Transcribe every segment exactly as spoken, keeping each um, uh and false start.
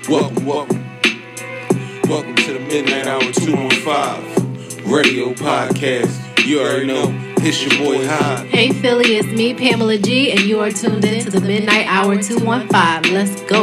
Welcome, welcome. Welcome to the Midnight Hour two one five Radio Podcast. You already know, it's your boy High. Hey Philly, it's me, Pamela G, and you are tuned in to the Midnight Hour two one five. Let's go.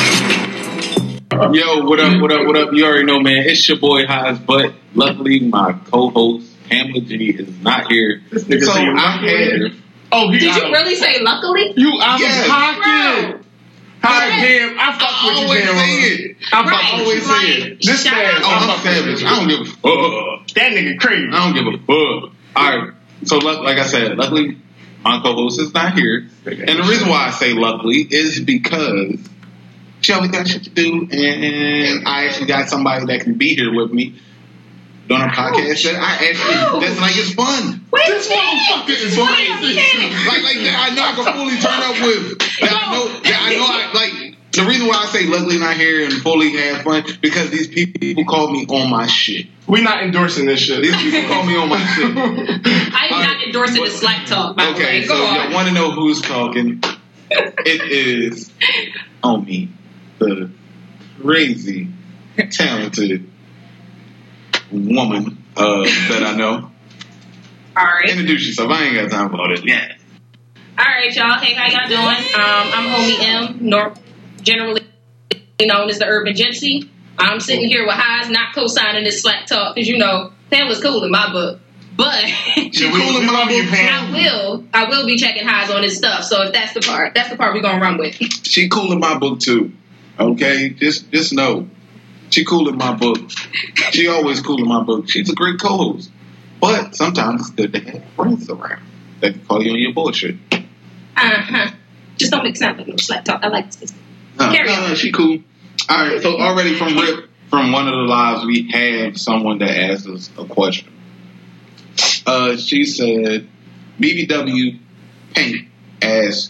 Yo, what up, what up, what up? You already know, man. It's your boy Highs, but luckily my co-host, Pamela G, is not here. So I'm here. Oh, he Did you really say luckily? You out Yes. of pocket. Hi, Pam. I fuck I with you, always Pam. say it. I fuck Right. always say it. Like, This shout man, out. Oh, I I'm fuck with savage. you. I don't give a fuck. That nigga crazy. I don't give a fuck. Alright, so luck, like I said, luckily my co-host is not here. And the reason why I say luckily is because she always got shit to do, and I actually got somebody that can be here with me doing a podcast that I actually, that's like, it's fun. Wait This a minute. motherfucker is Wait a crazy. minute. Like, like that I know I can fully turn up with. That I know, that I know I, like, the reason why I say luckily not here and fully have fun, because these people call me on my shit. We not endorsing this shit. These people call me on my shit. I am not endorsing the Slack talk, by the Okay, way. so Go on. y'all want to know who's talking? It is Omi, the crazy, talented woman uh, that I know. All right. Introduce yourself. I ain't got time for all this. Yeah. All right, y'all. Hey, how y'all doing? Um, I'm Homie M, nor- generally known as the Urban Gypsy. I'm sitting here with Highs, not co-signing this Slack talk, because, you know, Pamela's cool in my book. But She Yeah, cool we- in we my love you, book. Pam. I will, I will be checking Highs on his stuff. So if that's the part, that's the part we're gonna run with. She cool in my book too. Okay, just just know, she cool in my book. She always cool in my book. She's a great co-host, but sometimes it's good to have friends around that can call you on your bullshit. Uh huh. Just don't make sound like no Slack talk. I like this. No, Carry no, on. no, she cool. All right, so already from Rip, from one of the lives, we have someone that asked us a question. Uh, she said, B B W Paint asked,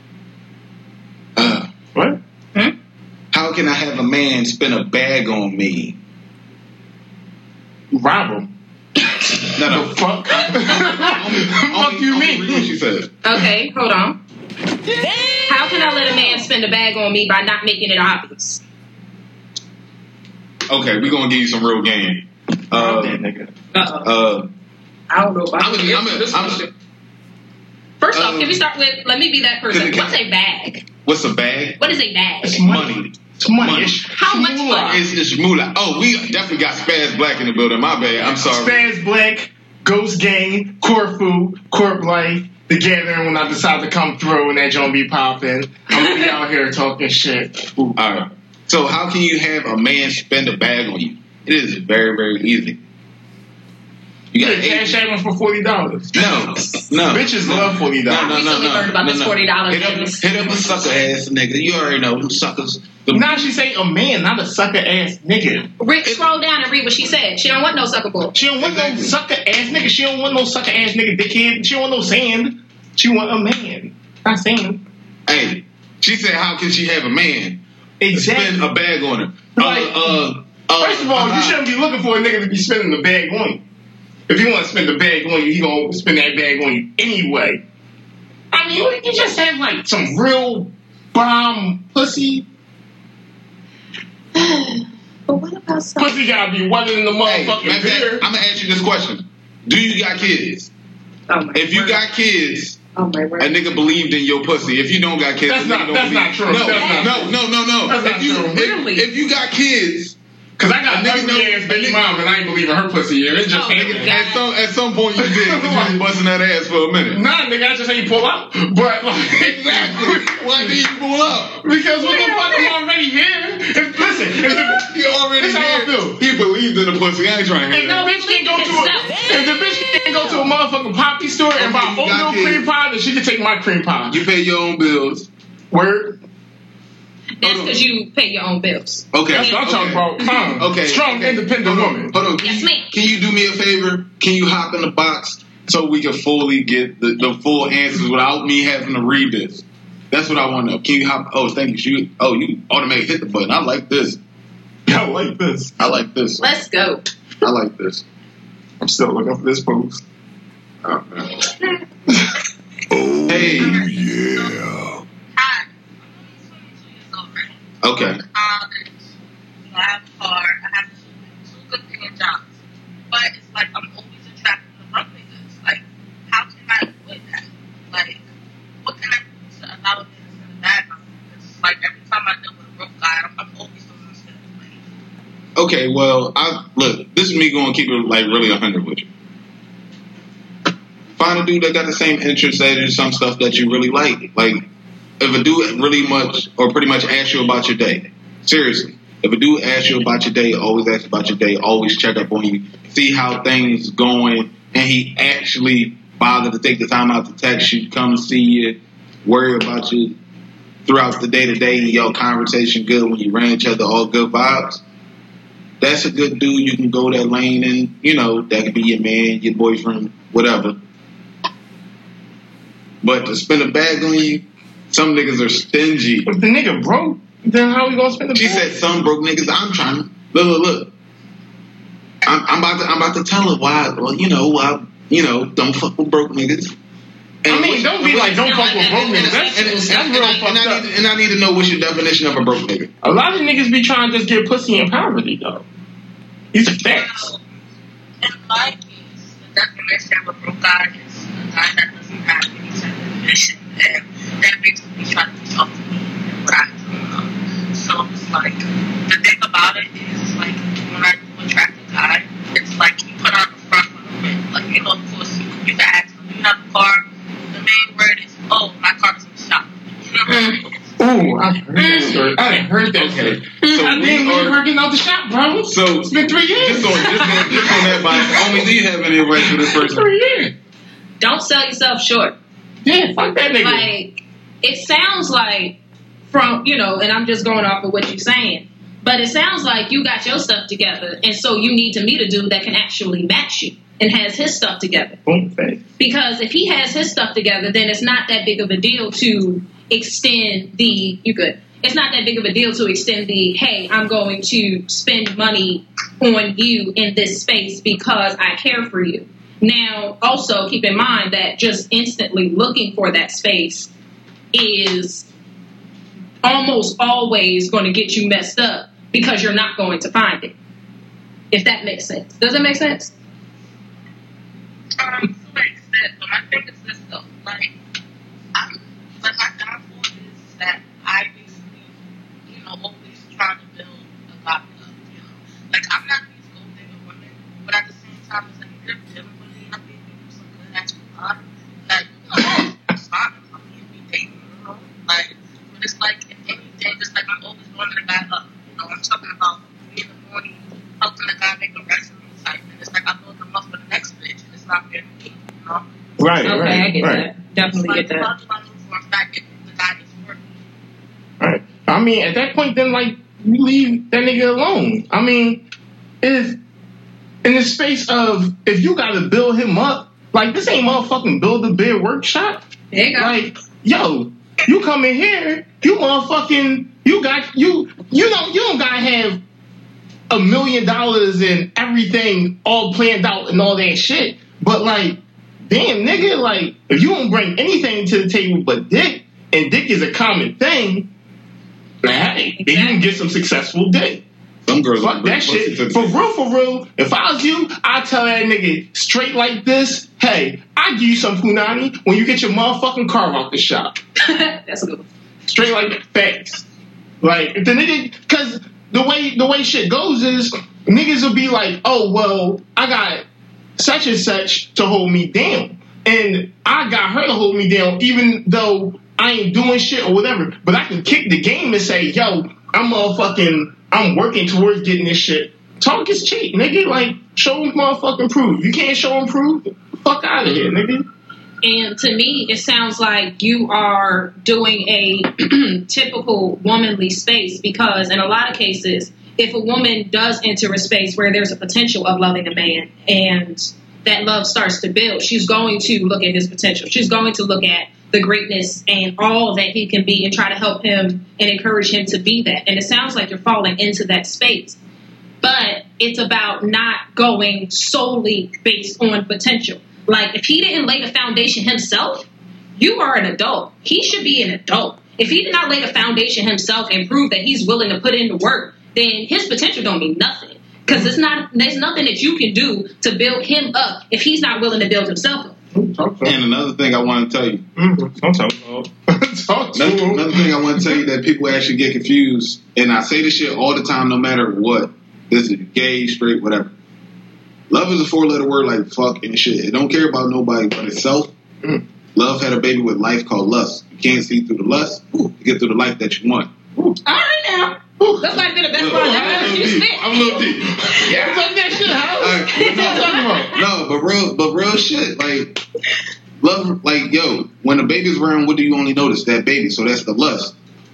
uh, What? Hmm? how can I have a man spin a bag on me? Rob him. No, no. The fuck? fuck Only- you only mean? read what she said. Okay, hold on. How can I let a man spend a bag on me by not making it obvious? Okay, we're gonna give you some real game. Uh, that nigga. Uh-oh. uh, I don't know about I'm this. a, I'm a, This I'm one. a, First off, um, can we start with, let me be that person. Cause it- What's a bag? what's a bag? What is a bag? It's Money. money. It's money. Money. It's How much moolah. money? It's, it's moolah. Oh, we definitely got Spaz Black in the building. My bad. I'm sorry. Spaz Black, Ghost Gang, Corfu, Corp Life, The Gathering when I decide to come through and that joint be popping. I'm gonna be out here talking shit. Ooh. All right. So how can you have a man spend a bag on you? It is very, very easy. You You got get cash eight. out for forty dollars. No, no. Bitches love forty No, dollars. no, We no, recently no. learned about no, this no. forty dollars Hit up, business. hit up a sucker ass nigga. You already know them suckers. Them, Now she say a man, not a sucker ass nigga. Rick, scroll down and read what she said. She don't want no sucker bull. She don't want Exactly. no sucker ass nigga. She don't want no sucker ass nigga dickhead. She don't want no sand. She want a man. Not sand. hey, she said, how can she have a man Exactly. spend a bag on her? Right. Uh, uh, uh, First of all, uh, you shouldn't be looking for a nigga to be spending the bag on you. If you want to spend the bag on you, he gonna spend that bag on you anyway. I mean, you, you just have like some real bomb pussy. But what about some? Pussy gotta be wetter than the Hey, motherfucking beer. I'm gonna ask you this question: do you got kids? Oh my If you word. got kids, Oh my word. a nigga believed in your pussy. If you don't got kids, That's a nigga not- don't that's believe. not true. No, That's not no, no, no, no. That's if not you, true. If, Really? if you got kids, Cause I got A nigga ugly know- ass baby mom and I ain't believing her pussy here. It's just Oh, hanging. God. at some at some point you did. 'Cause you was busting that ass for a minute. Nah, nigga, I just ain't pull up. But like, Exactly. Why did you pull up? because what the fuck am already here? If, listen, if the, You already That's how I did. feel. He believed in the pussy. I ain't trying to if hear the that. bitch can't go to a, if the bitch can't go to a motherfucking poppy store and buy Okay, you got oatmeal kids. cream pie, then she can take my cream pie. You pay your own bills. Word. That's because you pay your own bills. Okay. That's what I'm talking okay. about. Huh. Okay. Strong, okay. independent Hold on. woman. Hold on. Can, Yes, you, ma'am. can you do me a favor? Can you hop in the box so we can fully get the, the full answers without me having to read this? That's what I want to know. Can you hop? Oh, thank you. You oh, you automatically hit the button. I like this. I like this. I like this. Let's go. I like this. I'm still looking for this post. Oh, man. Hey. Yeah. Okay. you know, I have a car, I have two good paying jobs. But it's like I'm always attracted to broke niggas. Like, how can I avoid that? Like, what can I do to allow niggas in the bag on me? Because, like, every time I deal with a broke guy, I'm, I'm always doing this thing. Okay, well, I look, this is me going to keep it, like, really one hundred with you. Find a dude that got the same interests as you, some stuff that you really like. Like, if a dude really much, or pretty much asks you about your day, seriously, if a dude asks you about your day, always ask about your day, always check up on you, see how things going, and he actually bothered to take the time out to text you, come see you, worry about you throughout the day to day, and your conversation good when you ran each other, all good vibes. That's a good dude. You can go that lane, and you know that could be your man, your boyfriend, whatever. But to spend a bag on you, some niggas are stingy. If the nigga broke, then how we gonna spend the She bag? said some broke niggas. I'm trying to look, look, look. I'm, I'm about to, I'm about to tell her why. Well, you know, why, you know, don't fuck with broke niggas. And I mean, what- don't be like, don't fuck with broke niggas. That's, And, and, that's and, real I, and, fucked I up. need, and I need to know what's your definition of a broke nigga. A lot of niggas be trying to just get pussy in poverty, though. These are facts. Well, in my case, the definition of a broke guy is a guy that doesn't have any type of ambition, and that basically trying to talk to me and what I do. So it's like, the thing about it is, like, when I do attract a guy, it's like he put on the front of the bit. Like, you know, of course, you, you can ask him, do you have a car? The main word is, oh, my car's in the shop. You know what I mean? Ooh, I heard that story. I didn't heard that story. So I we didn't are- leave working out the shop, bro. So It's been three years. Just on, just on, just on that body. Homie, do you have any advice for this person? Three years. Don't sell yourself short. Yeah, fuck that nigga. Like, it sounds like from, you know, and I'm just going off of what you're saying, but it sounds like you got your stuff together, and so you need to meet a dude that can actually match you and has his stuff together. Boom, face. Because if he has his stuff together, then it's not that big of a deal to extend the, you could, it's not that big of a deal to extend the, hey, I'm going to spend money on you in this space because I care for you. Now, also keep in mind that just instantly looking for that space is almost always going to get you messed up because you're not going to find it. If that makes sense. Does it make sense? Um, to an extent, but my thing is this though, like, I'm, like my downfall is that I basically, you know, always trying to build a lot of, you know, like I'm not these gold digger women, but at the same time, it's like if you're dealing with me, I think you do some good at your life, like, you know, it's fine, I mean, we dating, you know, like, but it's like, if anything, just like I'm always warming a guy up, you know, I'm talking about me in the morning, helping a guy make a resume type, and it's like I build them up for the next bitch, and it's not fair to me, you know? Right, Okay, right, I get right. that. Definitely Like, get that. how do I move on back if the guy is working? Right. I mean, at that point, then, like, you leave that nigga alone. I mean, if in the space of, if you gotta build him up, like, this ain't motherfucking build a beer workshop. There you go. Like, yo, you come in here, you motherfucking, you got, you, you don't, you don't gotta have a million dollars and everything all planned out and all that shit. But, like, damn, nigga, like, if you don't bring anything to the table but dick, and dick is a common thing, man, hey, then you can get some successful dick. Some girls Fuck that shit. For real, for real, if I was you, I'd tell that nigga straight like this, hey, I'll give you some punani when you get your motherfucking car out the shop. That's a good one. Straight like facts. Like, if the nigga, because the way, the way shit goes is, niggas will be like, oh, well, I got such and such to hold me down. And I got her to hold me down, even though I ain't doing shit or whatever. But I can kick the game and say, yo, I'm motherfucking, I'm working towards getting this shit. Talk is cheap, nigga. Like, show them motherfucking proof. You can't show them proof? Fuck out of here, nigga. And to me, it sounds like you are doing a typical womanly space because in a lot of cases, if a woman does enter a space where there's a potential of loving a man and that love starts to build, she's going to look at his potential. She's going to look at the greatness and all that he can be and try to help him and encourage him to be that. And it sounds like you're falling into that space. But it's about not going solely based on potential. Like, if he didn't lay the foundation himself, you are an adult. He should be an adult. If he did not lay the foundation himself and prove that he's willing to put in the work, then his potential don't mean nothing. Because it's not, there's nothing that you can do to build him up if he's not willing to build himself up. And another thing I want to tell you. Mm-hmm. Don't talk to talk to another, another thing I want to tell you that people actually get confused, and I say this shit all the time, no matter what. This is gay, straight, whatever. Love is a four-letter word like fuck and shit. It don't care about nobody but itself. Mm. Love had a baby with life called lust. You can't see through the lust. Ooh, you get through the life that you want. Ooh. All right now. Ooh. That might be the best part of that. You spit. I'm a little deep. Yeah, talk that shit, Howard. Like, What you talking about? No, but real, but real shit. Like, love, like, yo, when a baby's around, what do you only notice? That baby. So that's the lust.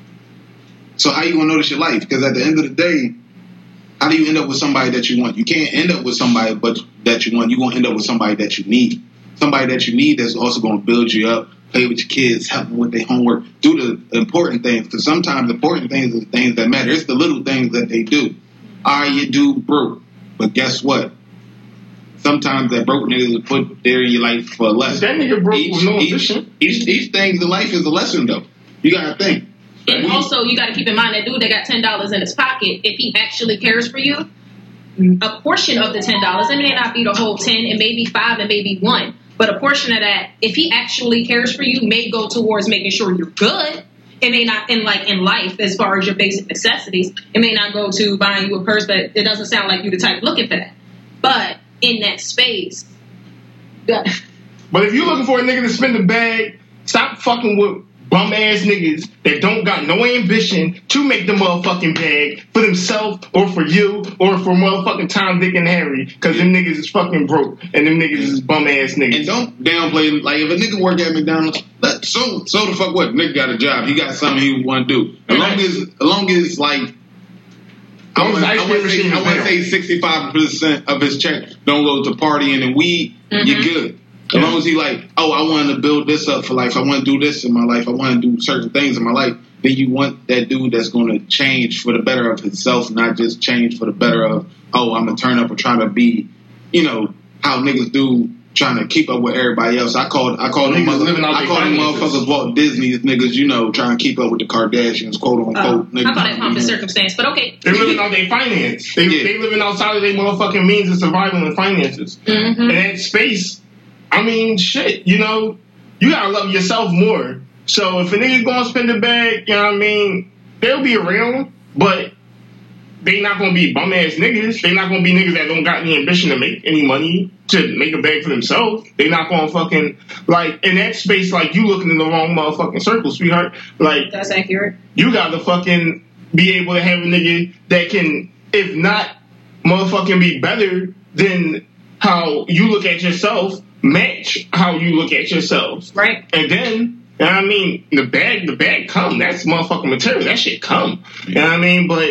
So how you gonna notice your life? Because at the end of the day, how do you end up with somebody that you want? You can't end up with somebody but that you want. You're gonna end up with somebody that you need. Somebody that you need that's also gonna build you up, play with your kids, help them with their homework, do the important things. Because sometimes the important things are the things that matter. It's the little things that they do. All right, you do broke, but guess what? Sometimes that broke nigga is put there in your life for a lesson. That nigga broke each, with no each, ambition. Each, each thing in life is a lesson, though. You gotta think. And also, you got to keep in mind that dude that got ten dollars in his pocket, if he actually cares for you, a portion of the ten dollars, it may not be the whole ten, it may be five, it may be one, but a portion of that, if he actually cares for you, may go towards making sure you're good. It may not, in like in life, as far as your basic necessities, it may not go to buying you a purse, but it doesn't sound like you the type looking for that. But in that space, but if you're looking for a nigga to spend the bag, stop fucking with bum ass niggas that don't got no ambition to make the motherfucking bag for themselves or for you or for motherfucking Tom, Dick, and Harry, because them niggas is fucking broke and them niggas is bum ass niggas. And don't downplay, like, if a nigga work at McDonald's, let, so so the fuck what? Nigga got a job. He got something he want to do. As long as, as long as like, I want to say, I want to say sixty-five percent of his check don't go to partying and weed, mm-hmm. You're good. As long as he like, oh, I want to build this up for life. I want to do this in my life. I want to do certain things in my life. Then you want that dude that's going to change for the better of himself, not just change for the better of, oh, I'm going to turn up or try to be, you know, how niggas do, trying to keep up with everybody else. I called, I called them, mother, I called them motherfuckers Walt Disney's niggas, you know, trying to keep up with the Kardashians, quote unquote. Uh, niggas. I call that pomp and circumstance, but okay. They're living on their finance. They, yeah. they living outside of their motherfucking means of survival and finances. Mm-hmm. And that space, I mean, shit, you know, you gotta love yourself more. So if a nigga gonna spend the bag, you know what I mean, they'll be around, but they not gonna be bum ass niggas. They not gonna be niggas that don't got any ambition to make any money, to make a bag for themselves. They not gonna fucking, like, in that space, like, you looking in the wrong motherfucking circle, sweetheart. Like, that's accurate. You gotta fucking be able to have a nigga that can, if not motherfucking be better than how you look at yourself, match how you look at yourself. Right. And then, you know what I mean, the bag, the bag come. That's motherfucking material. That shit come. You know what I mean? But,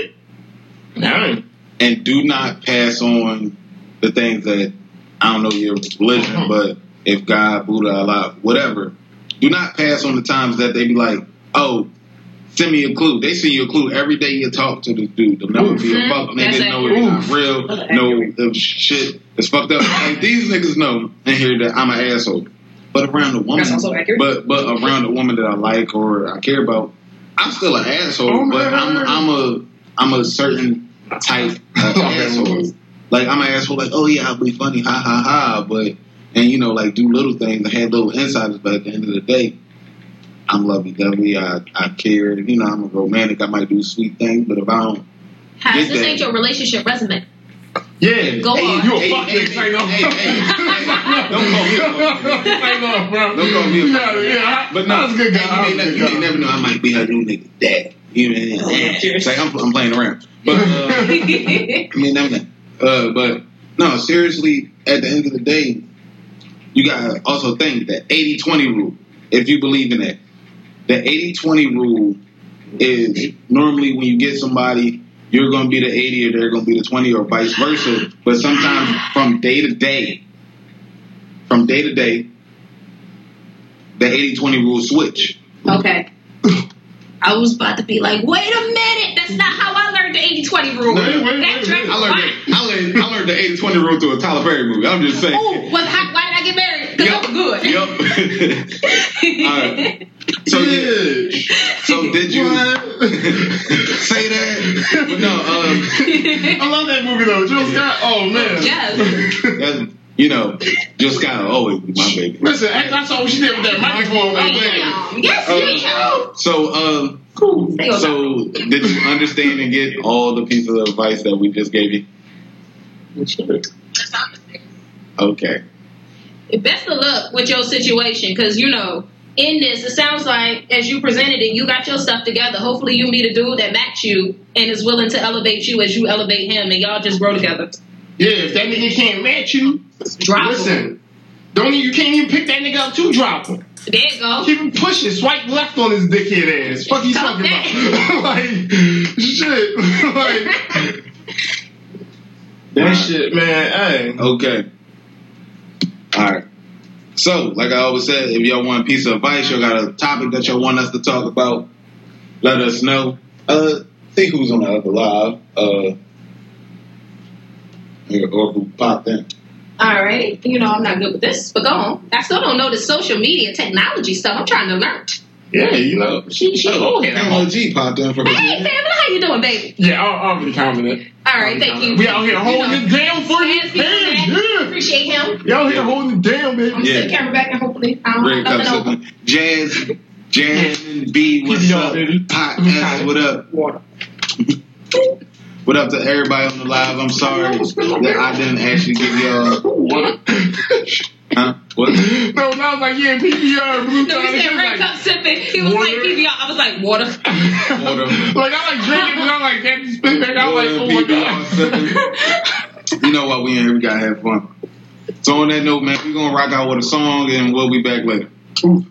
nah. And do not pass on the things that, I don't know your religion, uh-huh. but if God, Buddha, Allah, whatever, do not pass on the times that they be like, oh, send me a clue. They send you a clue every day you talk to this dude. They'll never be a fuck nigga, know it's not real, know the shit is fucked up. Like, these niggas know in here that I'm an asshole. But around the woman, but but around the woman that I like or I care about, I'm still an asshole. Oh, but I'm I'm a I'm a certain type of asshole. Like, I'm an asshole. Like, oh yeah, I'll be funny, ha ha ha. But and you know, like, do little things. I had little insiders, but at the end of the day, I'm lovey-dovey. I, I care. You know, I'm a romantic. I might do sweet things, but if I don't... Has this that, ain't your relationship resume. Yeah. Go hey, on. You a hey, fuck hey, nigga. Hey, hey, hey, hey, don't call me a fuck nigga. Say no, bro. Don't call me a fuck nigga. Yeah, yeah. But no, that's a good guy. Hey, you, may, you may never know. I might be a new nigga dad. You know, it's like I'm, I'm playing around. But, uh, I mean, never know. Uh, but, no, seriously, at the end of the day, you got to also think that eighty twenty rule, if you believe in that. The eighty twenty rule is normally when you get somebody, you're going to be the eighty or they're going to be the twenty or vice versa. But sometimes from day to day, from day to day, the eighty twenty rule switch. Okay. I was about to be like, wait a minute, that's not how I learned the eighty twenty rule. No, wait, wait, that wait, wait. I, learned the, I, learned, I learned the eighty twenty rule through a Tyler Perry movie. I'm just saying. Oh, why did I get married? Because yep, I'm good. Yep. All right. So yeah. So did you say that? But no, um, I love that movie though. Jill Scott. Oh man. Yes. that's, you know, just kind of always be my baby. Listen, I saw what she did with that microphone. I was like, Yes, Um, yeah. so, um, cool. so did you understand and get all the pieces of advice that we just gave you? That's not mistake. Okay. Best of luck with your situation, because you know, in this, it sounds like as you presented it, you got your stuff together. Hopefully, you meet a dude that match you and is willing to elevate you as you elevate him, and y'all just grow together. Yeah, if that nigga can't match you, Drop listen. him. Don't you can't even pick that nigga up to drop him. There you go. Keep him pushing. Swipe left on his dickhead ass. Fuck you Stop talking that. about? Like shit. Like that shit, man. Hey. Okay. All right. So, like I always said, if y'all want a piece of advice, y'all got a topic that y'all want us to talk about, let us know. Uh, see who's on the other live, uh, or who popped in. All right. You know, I'm not good with this, but go on. I still don't know the social media technology stuff. I'm trying to learn. Yeah, you know, she she Oh, go ahead. Pamela G popped in for Hey, Pamela, how you doing, baby? Yeah, I'll, I'll be confident. All right, thank you. We out here holding You know, it down for you. hands people Damn, that yeah. appreciate him. Y'all here holding it down, baby. I'm gonna Yeah. set the camera back and hopefully I don't Great have cup nothing over. sipping. Jazz, Jazz B, what's Keep it on, up? baby. Pot S, what up? Water. What up to everybody on the live? I'm sorry that I didn't actually give y'all. Water. Huh? What? No, no, I was like, yeah, P P R. Blue No, Tonic. he said He was red like, cup sipping. He was water. like P B R. I was like, water. Water. like, I like drinking, but I like that spit back. I was like, oh my P B R god. sipping. You know what? We in here. We gotta have fun. So on that note, man, we're gonna rock out with a song, and we'll be back later. Ooh.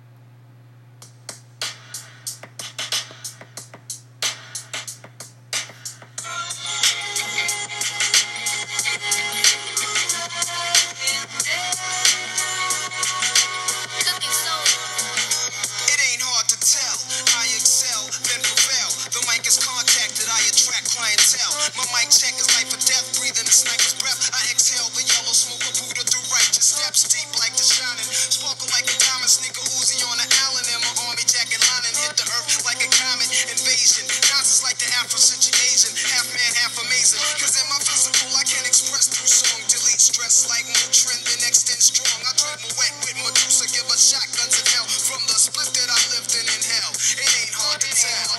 It ain't hard to tell. I excel, then prevail. The mic is contacted, I attract clientele. My mic check is life or death, breathing a sniper's breath. I exhale the yellow smoke of Buddha through righteous steps, deep like the shining, sparkle like a diamond, sneaker Uzi on the Allen, and my army jacket lining hit the earth like a comet invasion. Nonsense like the Afro-Asian, half man, half amazing. Cause in my physical, I can express through song, delete stress like Motrin, then extend strong. I drink my wet with Medusa, give us shotguns in hell from the split that I lived in in hell. It ain't hard to tell.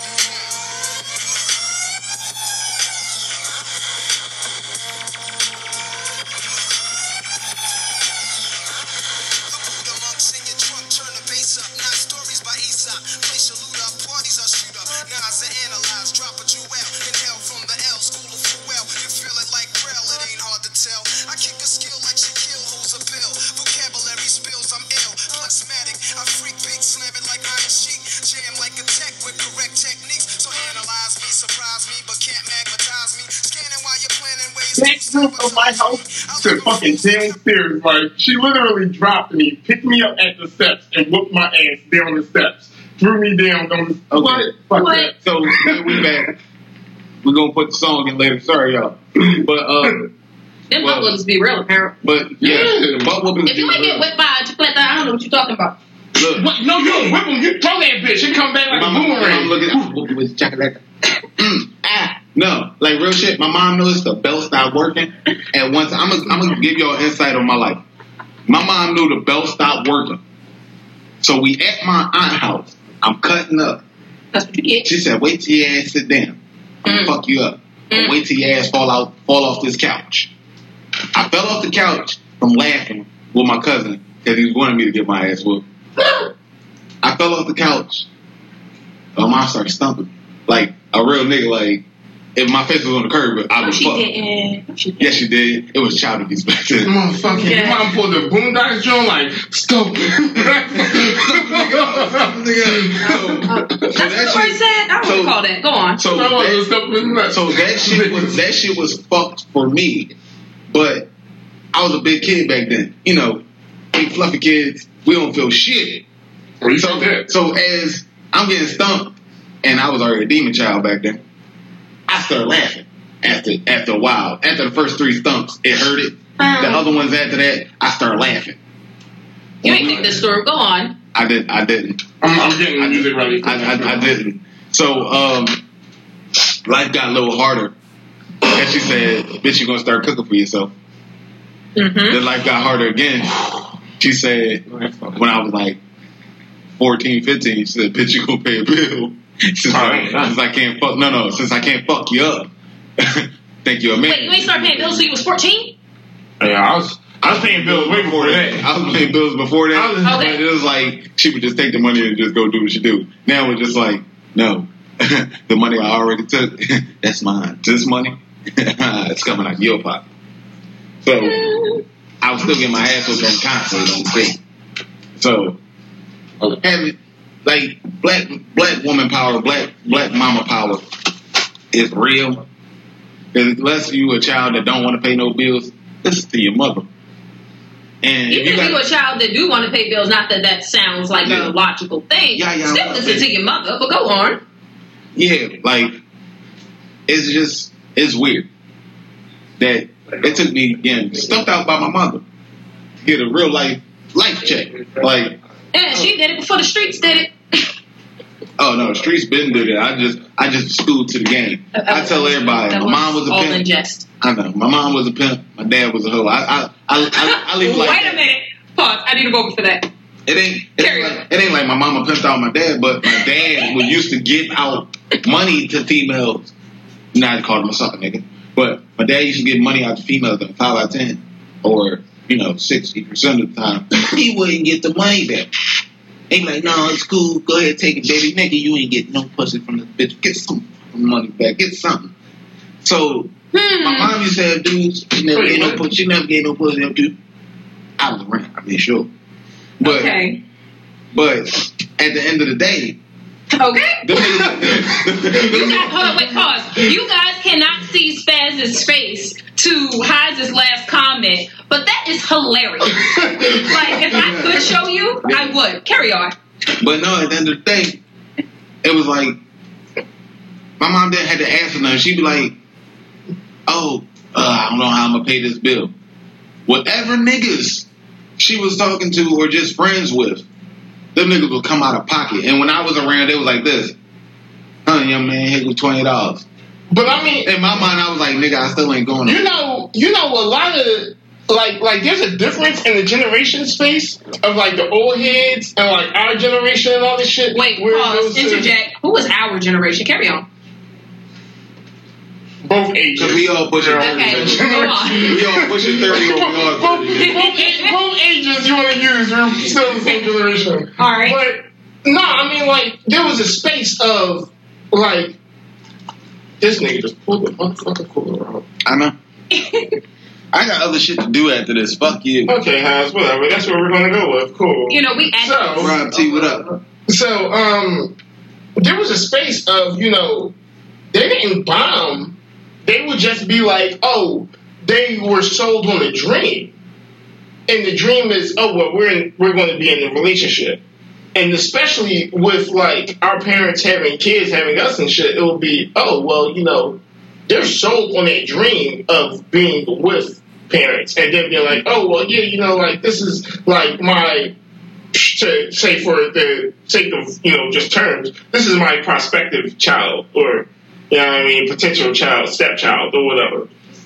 The monks in your trunk, turn the bass up. Not stories by Aesop. Place your loot up, parties I shoot up. Nas are analyzed, drop a jewel. Inhale from the L, school of well. You feel it like Braille, it ain't hard to tell. I kick a skill like Shaquille holds a bill. Vocabulary spills, I'm ill. Plasmatic, I freak beat, slam it like Iron Sheik. Jam like a tech with correct techniques. So analyze me, surprise me, but can't magnetize me. Scanning while you're planning ways to Next room of my house to fucking downstairs, like she literally dropped me, picked me up at the steps, and whooped my ass down the steps, threw me down on the Okay. What? Fuck What? that. So we back. We're gonna put the song in later. Sorry, y'all. But uh, Them Well- butt whoopings be real, apparently. but yeah, the butt whooping. If you ain't get whipped by a chicletta, I don't know what you're talking about. Look, What? No, you don't whip him. You throw that bitch. It come back like a my mom, boomerang. I'm looking at whooping with chocolate. Mm, ah. No, like real shit. My mom noticed the belt stopped working, and once I'm gonna I'm gonna give y'all insight on my life. My mom knew the belt stopped working, so we at my aunt's house. I'm cutting up. That's what you get. She said, "Wait till your ass sit down. I'm gonna Mm. fuck you up. Mm. Wait till your ass fall out, fall off this couch." I fell off the couch from laughing with my cousin because he wanted me to get my ass whooped. I fell off the couch. My mom started stumping like a real nigga. Like if my face was on the curb, I No, was she fucked. didn't. No, she didn't. Yes, she did. It was child abuse back then. Motherfucking Yeah. your mom pulled the boondocks joint like scope. Uh, that's So what that the word shit- said. I don't so- recall that. Go on. So that, so that shit was that shit was fucked for me. But I was a big kid back then. You know, big fluffy kids. We don't feel shit. So, so as I'm getting stumped, and I was already a demon child back then, I started laughing after after a while. After the first three stumps, it hurt it. The other ones after that, I started laughing. You ain't think this story. Go on. I didn't. I didn't. I'm, I'm getting the music ready. I, I, I didn't. So, um, life got a little harder. And she said, bitch, you gonna start cooking for yourself. Mm-hmm. Then life got harder again. She said, when I was like fourteen, fifteen, she said, bitch, you gonna pay a bill. Since, I, since I can't fuck, no, no, since I can't fuck you up. Think you're a man. Wait, you ain't start paying bills until you was fourteen? Yeah, I was, I was paying bills way before that. I was paying bills before that. Was, okay. It was like, she would just take the money and just go do what she do. Now it's just like, no. The money I already took, that's mine. This money, it's coming out of your pocket. So, I was still getting my ass whooped on concert on stage. So, having, like, black black woman power, black black mama power is real. Unless you a child that don't want to pay no bills, listen to your mother. And Even if you, if got, you're a child that do want to pay bills, not that that sounds like Yeah. a logical thing. Yeah, yeah, Still I listen it. to your mother, but go on. Yeah, like, it's just, it's weird that it took me getting stumped out by my mother to get a real life life check. Like, And she did it before the streets did it. oh no, streets been did it. I just, I just schooled to the game. I tell everybody, That my mom was a all in pimp. jest. I know, my mom was a pimp. My dad was a hoe. I, I, I, I, I leave it like Wait that. a minute. Pause. I need a moment for that. It ain't, it Carry ain't, like, it ain't like my mama pimped out my dad, but my dad was used to give out money to females. Not to call him a sucker, nigga. But my dad used to give money out to females at five out of ten, or you know, sixty percent of the time. He wouldn't get the money back. He be like, no, it's cool. Go ahead, take it, baby. Nigga, you ain't getting no pussy from this bitch. Get some money back. Get something. So Hmm. my mom used to have dudes. She never gave no pussy. She never gave no pussy up dude. I was around. I mean, sure. But Okay. but at the end of the day, Okay. them niggas, You guys, hold on, wait, pause. You guys cannot see Spaz's face to Hiz's last comment, but that is hilarious. Like, if I could show you, I would. Carry on. but no, at the end of the day, it was like my mom didn't have to answer nothing. She'd be like, "Oh, uh, I don't know how I'm gonna pay this bill." Whatever niggas she was talking to or just friends with, them niggas would come out of pocket. And when I was around, they was like this, "Huh, young man, here go twenty dollars." But I mean, In my mind, I was like, "Nigga, I still ain't going." you know, you know, a lot of like, like, there's a difference in the generation space of like the old heads and like our generation and all this shit. Wait, where it pause, goes to interject. Who was our generation? Carry on. Both ages. Because we all pushing Okay, thirty. go on. We all pushing thirty or we all both, thirty. both, a- both ages you want to use, we're still the same generation. All right. But no, I mean, like, there was a space of like this nigga just pulled the motherfucking cooler out. I know. I got other shit to do after this. Fuck you. Okay, Hans, whatever. That's what we're gonna go with. Cool. You know, we So- added Rob T, what up? So, um, there was a space of, you know, they didn't bomb. They would just be like, oh, they were sold on a dream. And the dream is, oh, well, we're in, we're going to be in a relationship. And especially with, like, our parents having kids, having us and shit, it would be, oh, well, you know, they're sold on a dream of being with parents. And then being like, oh, well, yeah, you know, like, this is, like, my... to say for the sake of, you know, just terms, this is my prospective child, or, you know what I mean, potential child, stepchild, or whatever.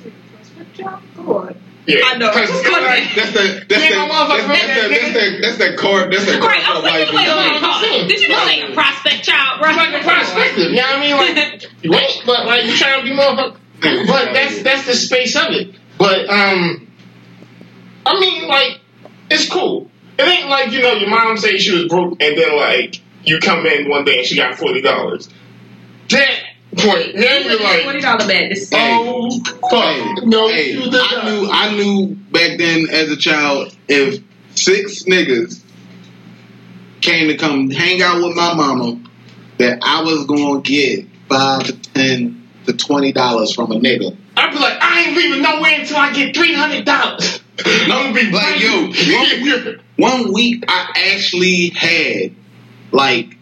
Yeah. I know. That's Go ahead. the that's the that's Yeah, my motherfucker, the that's the that's the that's the core that's the core Right, I was like, wait, wait, wait, pause. Did you just say a prospect child, It's right? like a prospective, you know what I mean? Like, you ain't, but like, you trying to be motherfucker. But that's, that's the space of it. But, um, I mean, like, it's cool. It ain't like, you know, your mom say she was broke and then, like, you come in one day and she got forty dollars. That point, now you're Twenty like, dollar bed. This oh, fuck. Hey, No, hey, you did I not. knew I knew back then as a child if six niggas came to come hang out with my mama that I was gonna get five to ten to twenty dollars from a nigga. I'd be like, I ain't leaving nowhere until I get three hundred dollars. No, like yo, one, one week I actually had like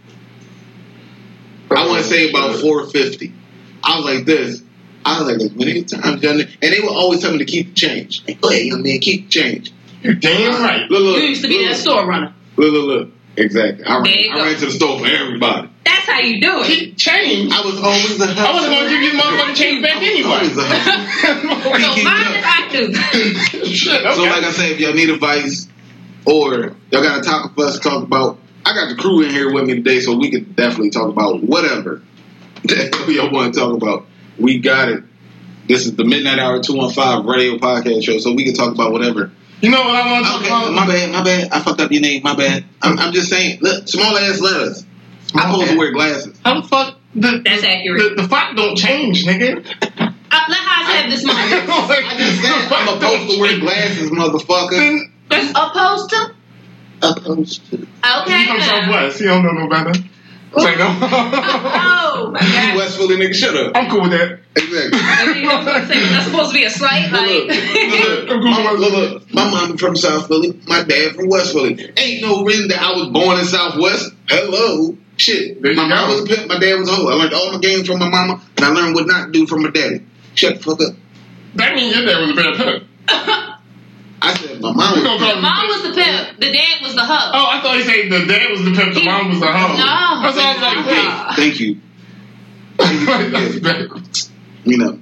I want to say about four fifty. I was like this. I was like, as many times, young nigga. And they would always tell me to keep the change. Like, go ahead, young man, keep the change. You're damn right. Look, look, you used to be look, that store runner. Look, look, look. Exactly. I There ran, you I go. ran to the store for everybody. That's how you do it. Keep change. I was always a hustler. I wasn't going to give you the motherfucking change back anyway. Always a hustler. So mine is I do. Shit, okay. So like I said, if y'all need advice or y'all got a topic for us to talk about, I got the crew in here with me today, so we could definitely talk about whatever that y'all want to talk about. We got it. This is the Midnight Hour two one five radio podcast show, so we can talk about whatever. You know what I want to talk Okay, about? my bad, my bad. I fucked up your name, my bad. I'm, I'm just saying, look, small ass letters. I'm supposed to wear glasses. How the fuck? The, That's the, accurate. The, the font don't change, nigga. Uh, let Haas have this moment. I just said I'm supposed to wear glasses, motherfucker. Then, Opposed to? Opposed to. Okay. he from now. Southwest. He don't know no better. Say no. Oh my You god. West Philly nigga, shut up. I'm cool with that. Exactly. You know what I'm saying? That's supposed to be a slight, Look, like. look, my, look, look, my mom from South Philly, my dad from West Philly. Ain't no reason that I was born in Southwest. Hello. Shit. There you My mom go. was a pimp, my dad was a hoe. I learned all my games from my mama, and I learned what not to do from my daddy. Shut the fuck up. That means your dad was a bad pimp. I said my mom You was gonna a call pimp. him- Mom was the pimp. The dad was the hoe. Oh, I thought he said the dad was the pimp, the mom was the hoe. No. That's all I was like, wait. No. Thank you. That's backwards. You know.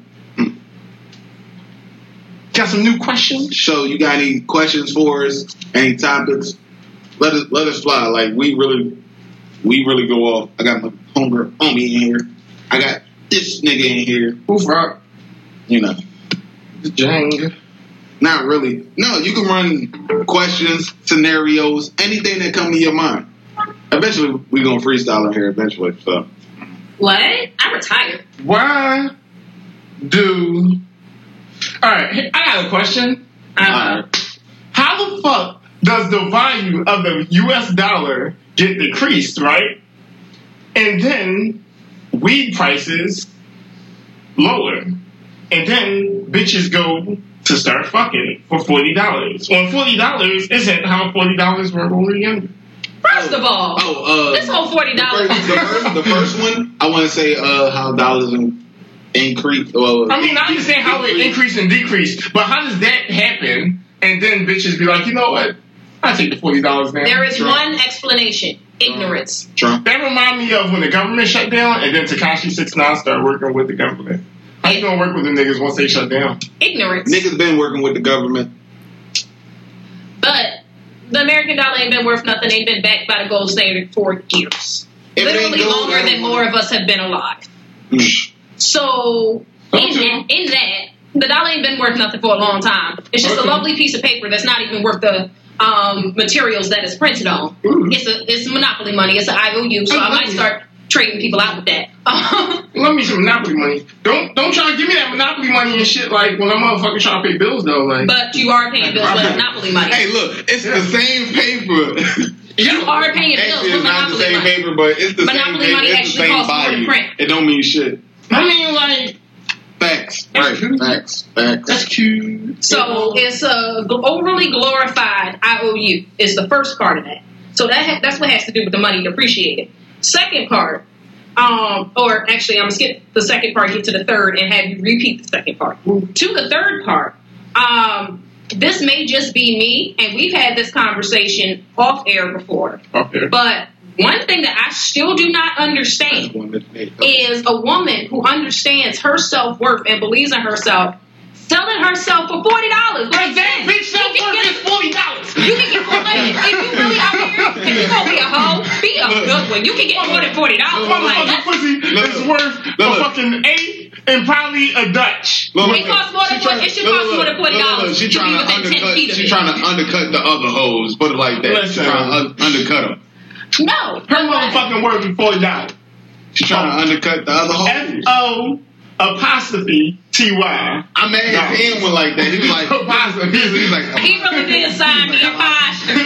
Got some new questions? So you got any questions for us? Any topics? Let us let us fly. Like we really we really go off. I got my homegirl homie in here. I got this nigga in here. Who's rock? You know. Jang. Not really. No, you can run questions, scenarios, anything that come to your mind. Eventually we gonna freestyle in here eventually, so What? I'm retired. Why do... Alright, I got a question. Uh, alright. How the fuck does the value of the U S dollar get decreased, right? And then weed prices lower. And then bitches go to start fucking for forty dollars. When forty dollars isn't how forty dollars were when we were younger. First of all, Oh, uh this whole forty the dollars. first, the, first, the first one, I wanna say uh how dollars in, increase well I mean, I understand how it increased and decreased, but how does that happen? And then bitches be like, you know what? I take the forty dollars now. There is Trump. one explanation: ignorance. Trump. That remind me of when the government shut down, and then Tekashi six nine started working with the government. How you gonna work with the niggas once they shut down? Ignorance. Niggas been working with the government. But the American dollar ain't been worth nothing. Ain't been backed by the gold standard for years. If it ain't Literally gold, longer I don't than want more it. of us have been alive. Mm. So Don't in you? that, in that, the dollar ain't been worth nothing for a long time. It's just Okay. a lovely piece of paper that's not even worth the um, materials that it's printed on. Ooh. It's a it's monopoly money. It's an I O U. So I might start trading people out with that. Love me some Monopoly money. Don't don't try to give me that Monopoly money and shit like when I'm motherfucking trying to pay bills though. Like But you are paying bills with monopoly money. Hey, look, it's the same paper. You are paying bills Actually, with it's not the monopoly same money. paper, but it's the Monopoly same money paper. It's the actually same costs more to value. print. It don't mean shit. I mean like Facts. That's Right. cute. Facts. Facts. that's cute. So it's a gl- overly glorified I O U is the first part of that. So that ha- that's what has to do with the money depreciating. Second part, um, or actually I'm gonna skip the second part, get to the third, and have you repeat the second part. To the third part, um, this may just be me, and we've had this conversation off air before. Okay. But one thing that I still do not understand is a woman who understands her self-worth and believes in herself selling herself for forty dollars. Like that bitch self worth is forty dollars. You can get more money. If you really out here, if you gonna be a hoe, be a good one. You can get more than forty dollars. Like, Motherfucking that's- pussy is worth look, a look. fucking eight and probably a Dutch. Look, It costs more than she tryna- it should look, cost look, more than forty look, look, dollars. She to trying be to within ten undercut. feet of She it. trying to undercut the other hoes. Put it like that. She Listen. trying to un- undercut them. No, Her motherfucking worth is forty dollars. She trying to undercut the other F hoes. O apostrophe T Y. I mad at him one like that. He was like, Apostrophe. he's like, he really did sign me a posh. T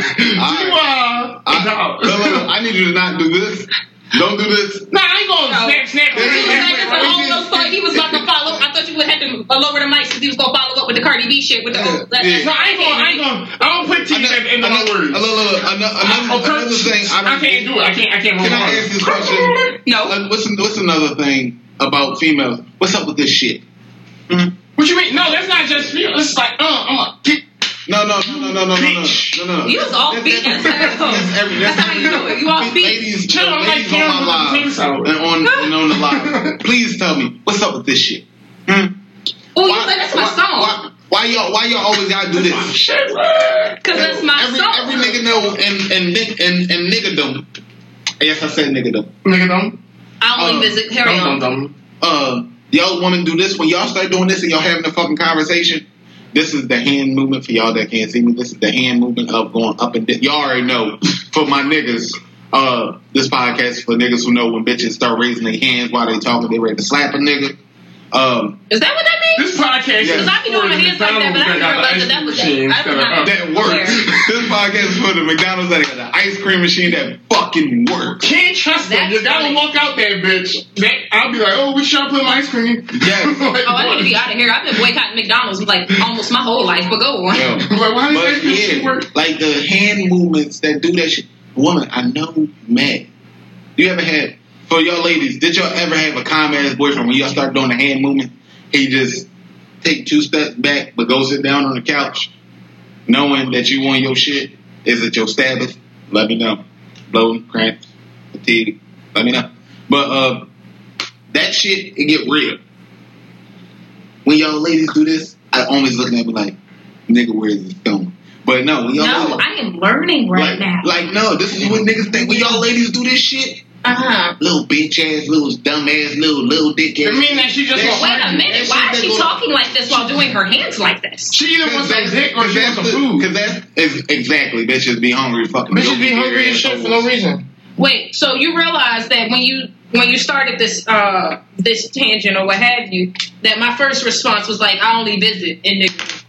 Y. I, look, look, look, I need you to not do this. Don't do this. Nah, I ain't gonna No. snap, snap. He was Yeah. acting for all those thought he was about to follow. I thought you would have to lower the mic because he was gonna follow up with the Cardi B shit with the. Yeah. That, Yeah. No, I ain't gonna, I ain't gonna, I don't put T at the end of my words. Look, look, look, another, another, Okay. another thing. I, don't I can't do it. I can't, I can't Can move I on. ask this question? No. Like, what's what's another thing about females? What's up with this shit? Hmm? What you mean? No, that's not just feel. It's like, uh, I'm a get. No, no, no, no, no, no, no, no, no, no. You was off beat as hell. That's every. That's how you do it. You off beat. Ladies, Chill, I'm ladies like, on Cam my with the live pizza. and on and on the live. Please tell me what's up with this shit. Hmm? Oh, you say that's my why, song. Why, why y'all? Why y'all always gotta do this? Shit, man. Because that's my every, song. Every nigga know and and nig- and and niggerdom. Yes, I said niggerdom. Nigga, dumb. I only Um, visit Harry Dumb, on. dumb, dumb. Uh, y'all want to do this when y'all start doing this and y'all having a fucking conversation. This is the hand movement for y'all that can't see me. This is the hand movement of going up and down. Y'all already know. For my niggas, uh, this podcast is for niggas who know when bitches start raising their hands while they talking, they ready to slap a nigga. Um, Is that what that means? This podcast Yeah. is Because I be doing my for the hands like that, but I McDonald's never realized that got that was the ice cream that. I was machine not. that works. This podcast is for the McDonald's that got the ice cream machine that fucking works. Can't trust them. That's You gotta funny. walk out there, bitch. They, I'll be like, oh, we should put my ice cream. Yes. Like, Oh, I need to be what? out of here. I've been boycotting McDonald's like almost my whole life, but go on. Yo. Like, why does But ice cream machine yeah, work? like the hand movements that do that shit. Woman, I know you mad. You ever had, for y'all ladies, did y'all ever have a calm ass boyfriend when y'all start doing the hand movement? He just take two steps back, but go sit down on the couch, knowing that you on your shit. Is it your Sabbath? Let me know. Bloating, cramps, fatigue. Let me know. But uh, that shit, it get real. When y'all ladies do this, I always looking at me like, nigga, where is this going? But no, when y'all No, ladies, I am learning right like, now. like no, this is what niggas think. When y'all ladies do this shit, Uh huh. little bitch ass, little dumb ass, little little dick I ass. mean that she just That- wants Wait a minute. Why is she talking like this while doing her hands like this? She either wants some dick or she wants some food. Because that's is- exactly bitches be hungry fucking. Bitches be go hungry their as shit assholes. for no reason. Wait, so you realize that when you when you started this uh this tangent or what have you, that my first response was like, I only visit in niggas.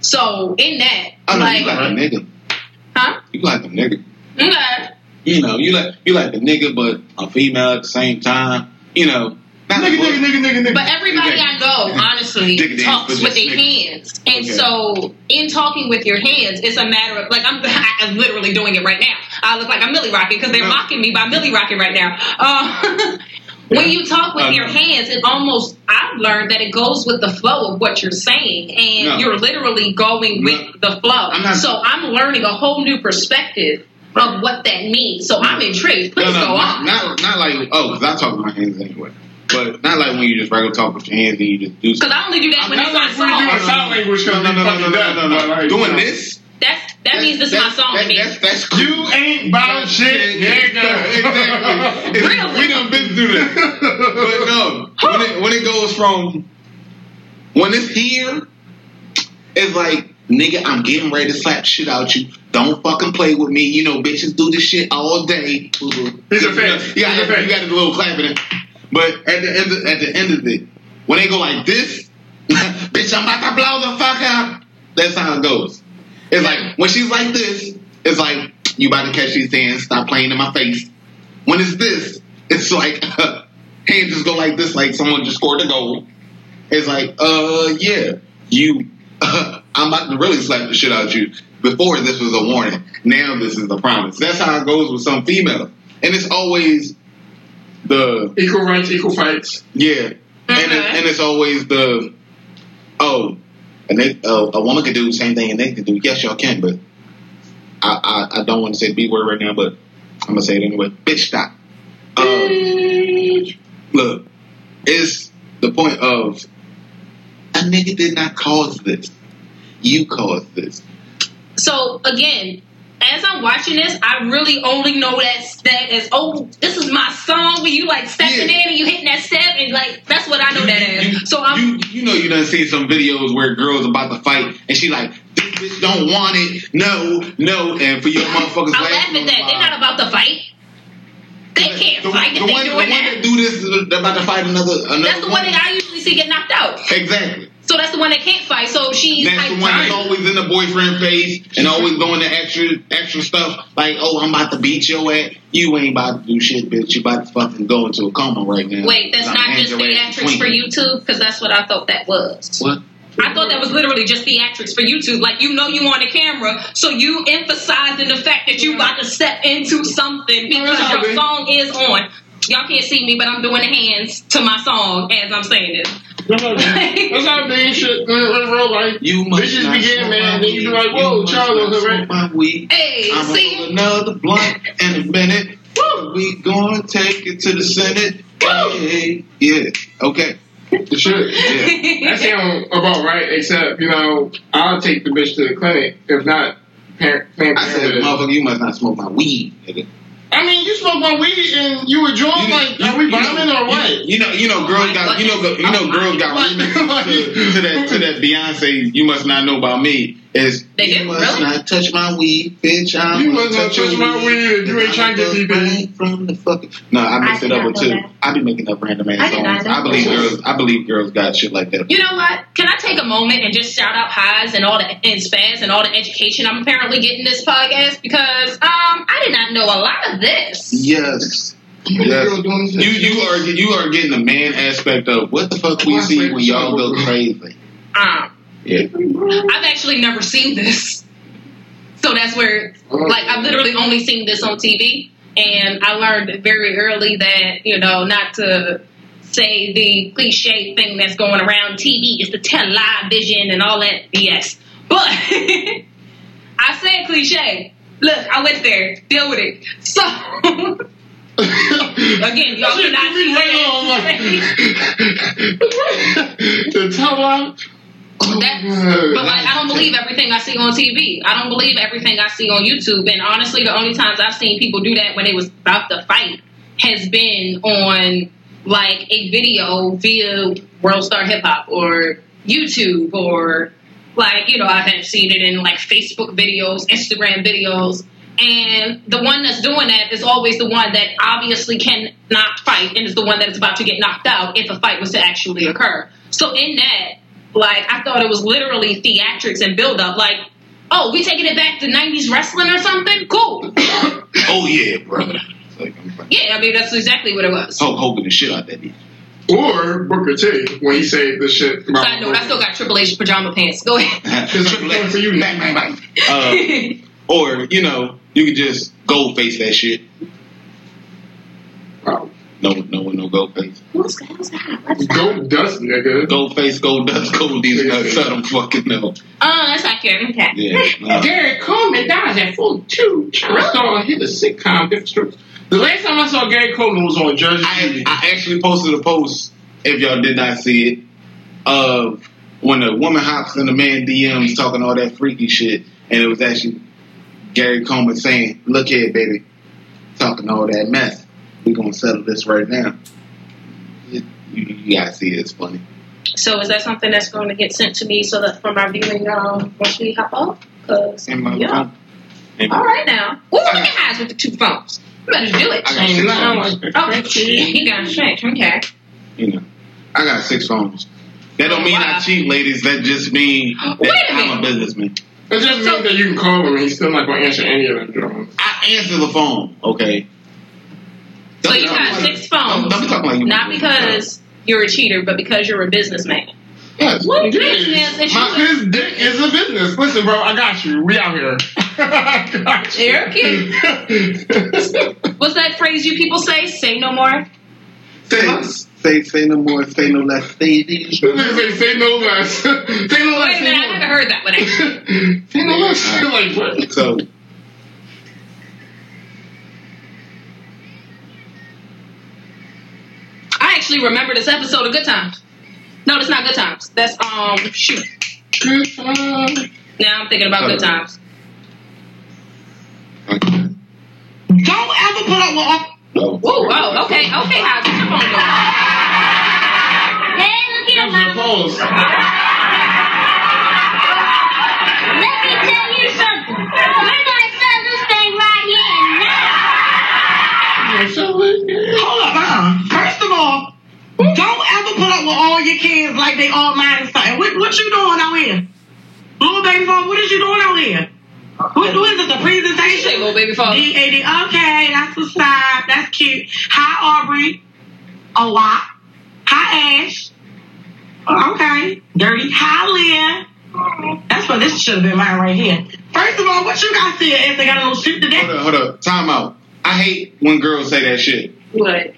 So in that, I know like, you like a nigga. huh? You like a nigga. Okay. You know, you like you like a nigga, but a female at the same time. You know, not Nigga, a nigga, nigga, nigga, nigga. But everybody I know, honestly, Dick dance, talks but with just their niggas. hands. And Okay. so, in talking with your hands, it's a matter of, like, I'm, I'm literally doing it right now. I look like I'm Millie Rocking because they're No. mocking me by Millie Rocking right now. Uh, when you talk with Um, your hands, it almost, I've learned that it goes with the flow of what you're saying. And No. you're literally going No. with the flow. I'm not- so, I'm learning a whole new perspective of what that means. So, I'm intrigued. Please no, no, go not, on. not not like oh, because I talk with my hands anyway. But not like when you just regular talk with your hands and you just do Because something. I only do that I'm when not it's my like when you do song. a sign language No, because no, no, no, no, fucking no, deaf. no, no, But, like, Doing you know. That's, this. that that's- means this is my that's- song that- to me. That's that's cool. You ain't bout shit. There you go. Exactly. It's- Really? We done been through this. But no, when it, when it goes from when it's here, it's like, nigga, I'm getting ready to slap shit out you. Don't fucking play with me. You know, bitches do this shit all day. He's a fan. You got, He's a fan. you got a little clap in it. But at the end of, at the end of it, when they go like this, bitch, I'm about to blow the fuck up. That's how it goes. It's like when she's like this, it's like you about to catch these hands. Stop playing in my face. When it's this, it's like hands just go like this, like someone just scored a goal. It's like, uh, yeah, you. Uh, I'm about to really slap the shit out of you. Before this was a warning. Now this is the promise. That's how it goes with some females, and it's always the Equal rights, equal fights. yeah, and it, Okay. and it's always the oh, and they uh, a woman could do the same thing and they could do. Yes, y'all can, but I I, I don't want to say the B word right now, but I'm gonna say it anyway. Bitch, stop. Um, look, it's the point of a nigga did not cause this. You caused this. So again, as I'm watching this, I really only know that that as oh, this is my song where you like stepping Yeah. in and you hitting that step and like that's what I know that as. You, so I'm you, you know you done seen some videos where girls about to fight and she like, this bitch don't want it. No, no. And for your motherfuckers I laughing laugh at on that. the They're not about to fight. They can't the, fight if the they one, doing the one that. that do this, they're about to fight another. another That's the one woman. that I usually see get knocked out. Exactly. So that's the one that can't fight. So she's That's like, the one that's always in the boyfriend face and always doing the extra extra stuff. Like, oh, I'm about to beat your ass. You ain't about to do shit, bitch. You about to fucking go into a coma right now. wait, that's I'm not hand just your ass theatrics for swinging. YouTube because that's what I thought that was. What? I thought that was literally just theatrics for YouTube. Like, you know you on the camera, so you emphasizing the fact that you about to step into something because that's how your it is. song is on. Y'all can't see me, but I'm doing the hands to my song as I'm saying this. That's how big shit, bro. Like, You must bitches not begin, smoke man. my Then you be weed. like, You whoa, must Charles, not right? smoke my weed. Hey, I'm gonna see? roll another blunt in a minute. We gonna take it to the Senate. Hey, yeah, okay. The shit. Yeah. That sound about right, except, you know, I'll take the bitch to the clinic. If not, parent, Planned I said, Parenthood. motherfucker, you must not smoke my weed, nigga. I mean, you smoke my weed and you were drawing like, are we bombing or what? You know, you know, girls got, you know, go- you know, girls got remixes to, to that to that Beyonce. You must not know about me. Is They you do? must Really? not touch my weed, bitch. I'm You gonna must not your touch my weed if you ain't trying to get me back from the fucking. No, I mixed I it did up not with know two. that. I be making up random ass I did not songs. know I believe that. girls. I believe girls got shit like that. You know what? Can I take a moment and just shout out Highs and all the and Spaz and all the education I'm apparently getting this podcast because um I did not know a lot of this. Yes. Girl Yes. doing You shit. you are you are getting the man aspect of what the fuck we see when y'all go crazy. Um, Yeah. I've actually never seen this, so that's where like I've literally only seen this on T V, and I learned very early that you know not to say the cliche thing that's going around T V is to tell television and all that B S. But I said cliche. Look, I went there. Deal with it. So. Again, y'all cannot see The tell That, but like, I don't believe everything I see on T V. I don't believe everything I see on YouTube. And honestly, the only times I've seen people do that when they was about to fight has been on like a video via World Star Hip Hop or YouTube or like you know I have seen it in like Facebook videos, Instagram videos. And the one that's doing that is always the one that obviously cannot fight and is the one that is about to get knocked out if a fight was to actually occur. So in that, like, I thought it was literally theatrics and build-up. Like, oh, we taking it back to nineties wrestling or something? Cool. Oh yeah, brother. Like, I'm like, Yeah, I mean, that's exactly what it was. Hulk Hogan the shit out that bitch. Or Booker T when he said the shit about. Side note, I still got Triple H pajama pants. Go ahead. Triple X for you, bang, bang, bang. Uh, or you know, you could just gold face that shit. Wow. No, no one, no gold face. What's that? What's that? What's that? Go dust, nigga. Gold face, gold dust, gold these nuts. I don't fucking know. Oh, that's accurate. Okay. Yeah. Uh, Gary Coleman dies at forty-two. Child star hit a sitcom. Different strokes. The last time I saw Gary Coleman was on Judge I, Judy. I actually posted a post, if y'all did not see it, of when a woman hops in the man D Ms talking all that freaky shit, and it was actually Gary Coleman saying, "Look here, baby, talking all that mess. We're gonna settle this right now." You, you gotta see it. It's funny. So is that something that's going to get sent to me so that for my viewing um, once we hop off? Cause In my yeah. phone. In my- All right now. Ooh, look at Highs with the two phones. You better do it. I got Ain't six nothing phones. like Oh, he got straight. Okay. You know, I got six phones. That don't mean Wow. I cheat, ladies. That just mean that Wait a I'm a minute. businessman. It just means that you can call him and he's still not going to answer any of them, Jones. I answer the phone, okay? So Don't you be got talking like- six phones. Don't, don't be talking like you. Not because you're a cheater, but because you're a businessman. Yes. What Yes. business is My, you? his dick is a business. Listen, bro, I got you. We out here. I got you. You're okay. What's that phrase you people say? Say no more. Say, say, say no more, say no less, say these. This nigga say, say no less. Say no less. Wait a Say minute, I more. never heard that one. Actually. Say no less. Like, what? So, I actually remember this episode of Good Times. No, that's not Good Times. That's um shoot. Good time. Now I'm thinking about Good Times. okay. Don't ever put up with. No. Ooh, oh, okay, okay. How's your phone going? Hey, look here, That was your mama. pose. Let me tell you something. We're gonna sell this thing right here and now. Hold up, uh-uh. First of all, don't ever put up with all your kids like they all mine and something. What, what you doing out here? Little baby father, what is you doing out here? What, what is it, the Say, presentation? little baby father. D A D. Okay, that's what's up. That's cute. Hi, Aubrey. A lot. Hi, Ash. Okay. Dirty. Hi, Leah. That's what this should have been mine right here. First of all, what you guys see? If they got a little shoot today? Hold up, hold up. Time out. I hate when girls say that shit. What?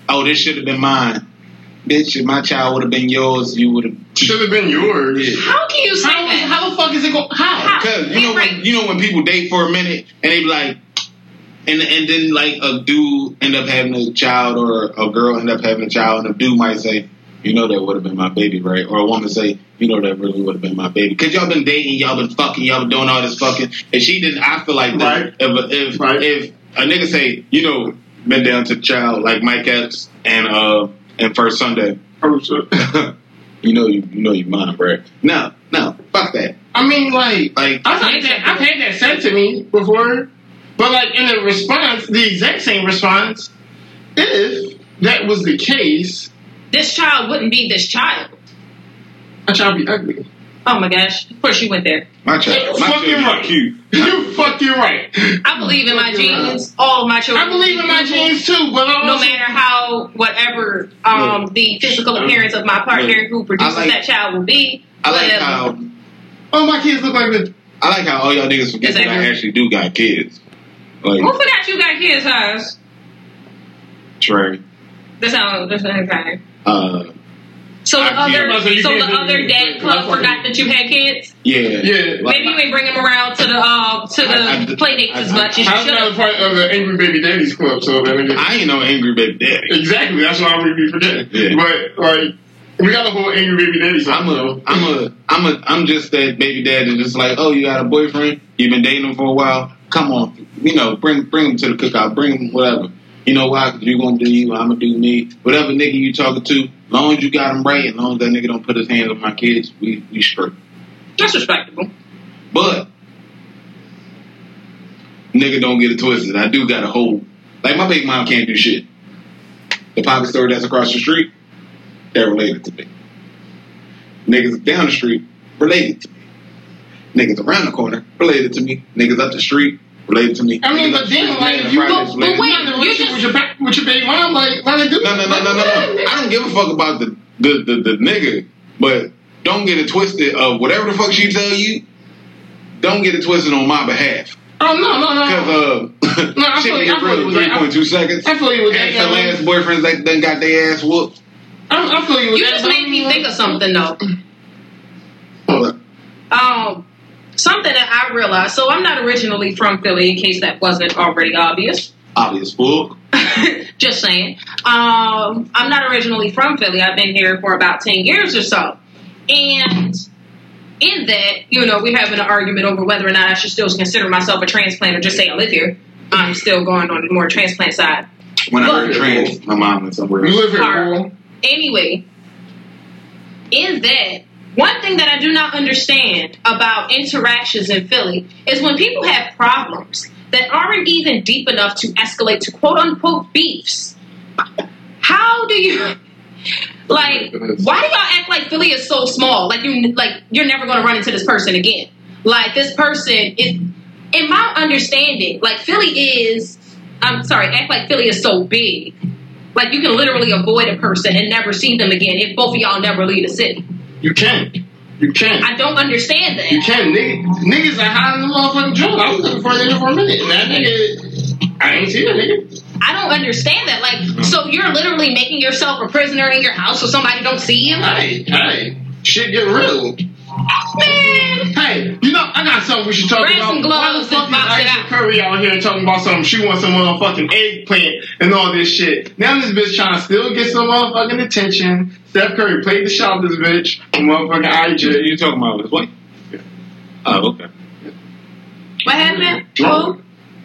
oh, this should have been mine. Bitch, if my child would have been yours, you would have. Should have been yours. How can you say how, that? How the fuck is it going? How? Because you know, when, you know when people date for a minute and they be like, and and then like a dude end up having a child or a girl end up having a child, and a dude might say, you know, that would have been my baby, right? Or a woman say, you know, that really would have been my baby. Because y'all been dating, y'all been fucking, y'all been doing all this fucking, and she didn't. I feel like that right. if if, right. if a nigga say, you know, been down to the child like Mike Epps and uh and First Sunday. Oh, sure. You know, you, you know, you mine, bro. No, no, fuck that. I mean, like, Like, I've had that. I've had that said to me before, but like in the response, the exact same response. If that was the case, This child wouldn't be this child. my child be ugly. Oh my gosh. Of course you went there. my child, You my fucking child right. is cute. You fucking right. I believe in my Fucking genes. All of my children. I believe in my genes too, but I'm No also, matter how, whatever um, the physical appearance of my partner who produces I like- that child will be. I like whatever. how oh, my kids look like this. I like how all y'all niggas forget that I Exactly. actually do got kids. Like Who forgot you got kids, Haz? Trey, That's how. That's not okay. uh, So the I can't- other, so you so can't the do other it. dad Like, club like, forgot that you had kids. yeah, Yeah. Like, Maybe you ain't bring them around to the uh, to the I- I- play dates I- as much as you I'm not a should. part of the Angry Baby Daddies Club, so that nigga. I ain't no angry baby daddy. Exactly, that's why I would be forgetting. Yeah. But like, we got a whole Angry Baby Daddies. I'm a, I'm a, I'm a, I'm just that baby dad that's just like, oh, you got a boyfriend? You've been dating him for a while? Come on, you know, bring, bring him to the cookout, bring him whatever. You know why? Because you're gonna do you, I'm gonna do me. Whatever nigga you talking to, as long as you got him right, as long as that nigga don't put his hands on my kids, we, we straight. That's respectable. But nigga, don't get it twisted. I do got a hold. Like my baby mom can't do shit. The poppy store that's across the street, they're related to me. Niggas down the street, related to me. Niggas around the corner, related to me. Niggas up the street, related to me. I mean, Niggas but up the then, street, like, related you to go- Fridays, but related to wait, me. You're not in a you relationship just- with your, ba- with your baby mom, like, let it do. No, no, no, no, no, no. I don't give a fuck about the the, the, the nigga, but don't get it twisted of whatever the fuck she tell you, don't get it twisted on my behalf. Oh, no, no, no. Because, uh, No, I shit feel can you- I get feel real you in with that. three point two seconds. I feel you with that. And her last boyfriends that done got their ass whooped. I, I feel you with You that. just but- made me think of something though. Hold up. Um, something that I realized. So I'm not originally from Philly, in case that wasn't already obvious. Obvious fool. Just saying. Um, I'm not originally from Philly. I've been here for about ten years or so. And in that, you know, we're having an argument over whether or not I should still consider myself a transplant or just say I live here. I'm still going on the more transplant side. When I Look. heard trans, my mom went somewhere You else. live here, Hard. bro. Anyway, in that, one thing that I do not understand about interactions in Philly is when people have problems that aren't even deep enough to escalate to quote unquote beefs. How do you like? Why do y'all act like Philly is so small? Like you, like you're never going to run into this person again. Like this person is, in my understanding, like Philly is. I'm sorry, act like Philly is so big. Like you can literally avoid a person and never see them again if both of y'all never leave the city. You can. You can. I don't understand that. You can. Nigg- niggas are hiding the motherfucking drug. I was looking for a nigga for a minute. And that nigga, I ain't see that nigga. I don't understand that. Like, so you're literally making yourself a prisoner in your house so somebody don't see you? Hey, hey. Shit get real. Man, Hey, you know, I got something we should talk Grab about. some gloves Why and the fuck box is it Aisha out. Curry out here talking about something? She wants some motherfucking eggplant and all this shit. Now this bitch trying to still get some motherfucking attention. Steph Curry played the shot this bitch. Motherfucking I J. You talking about his wife? Oh, okay. what happened? Drunk. Who?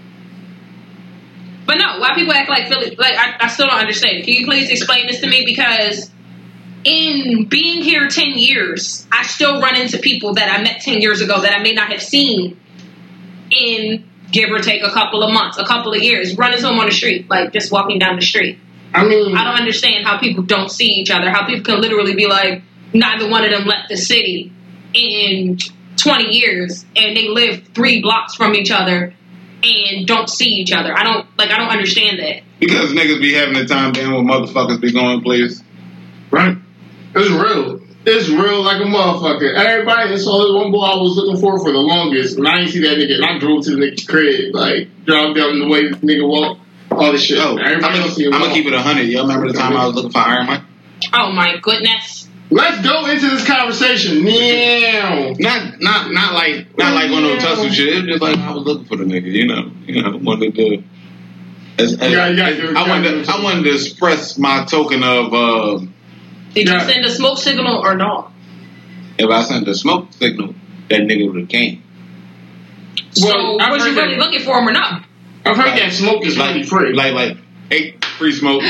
But no, why people act like Philly? Like, I, I still don't understand it. Can you please explain this to me? Because in being here ten years, I still run into people that I met ten years ago that I may not have seen in give or take a couple of months, a couple of years. Run into them on the street, like just walking down the street. I mean, I don't understand how people don't see each other. How people can literally be like, neither one of them left the city in twenty years, and they live three blocks from each other and don't see each other. I don't like. I don't understand that. Because niggas be having the time down when motherfuckers be going places. right? It's real. It's real like a motherfucker. Everybody saw this one boy I was looking for for the longest, and I ain't see that nigga. And I drove to the nigga's crib, like, dropped down the way the nigga walked. all this shit. Oh, I'm Everybody gonna, else see I'm it gonna all. keep it a hundred. Y'all remember the time I was looking for Iron Mike? Oh my goodness. Let's go into this conversation now. Not, not, not like, not like one of those tussle shit. It was just like I was looking for the nigga, you know, you know, wanted to. As, as, Yeah, yeah, yeah, I wanted, yeah. to, I wanted to express my token of. Uh, Did Yeah. you send a smoke signal or not? if I sent a smoke signal, that nigga would have came. So Well, I've was you heard really that- looking for him or not? I've heard that smoke is like, really free. like, like, hey, free smoke.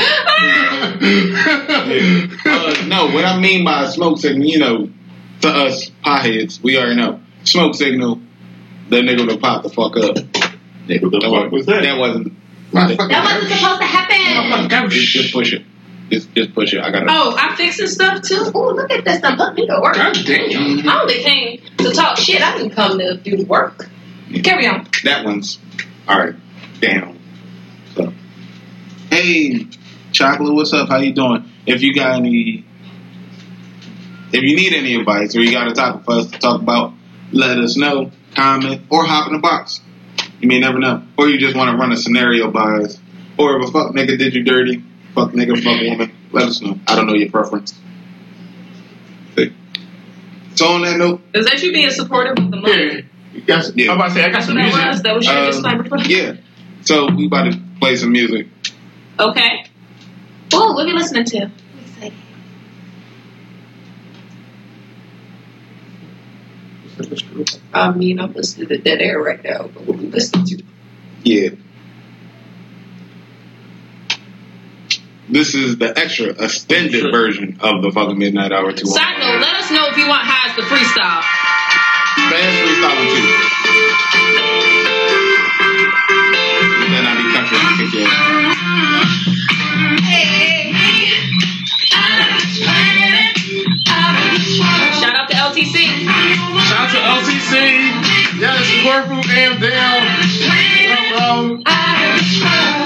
Yeah. Uh, no, what I mean by a smoke signal, you know, to us potheads, we already know. Smoke signal, the nigga would have popped the fuck up. Nigga, the fuck was that? That wasn't. That wasn't supposed to happen. Just, just push it. Just, just push it. I got it. Oh, I'm fixing stuff too. Oh, look at this. I'm putting me to work. God damn. I only came to talk shit. I didn't come to do the work. Carry on. That one's all right. Damn. So, hey, Chocolate, what's up? How you doing? If you got any, if you need any advice or you got a topic for us to talk about, let us know. Comment or hop in the box. You may never know. Or you just want to run a scenario by us. Or if a fuck nigga did you dirty, fuck nigga, fuck woman, let us know. I don't know your preference. See? So on that note, Is that you being supportive of the money? Yeah. You got some, Yeah. I'm about to say, I got some That music. was, that was your Um, disclaimer for yeah. So we about to play some music. Okay. Oh, what are you listening to? I mean, I'm listening to Dead Air right now, but what are you listening to? Yeah. This is the extra extended version of the fucking Midnight Hour two. Side note, let us know if you want Highs to freestyle. Fast freestyle one too. Then I be country and kick your ass. Shout out to L T C. Shout out to L T C. Yes, Corporal and down. Um,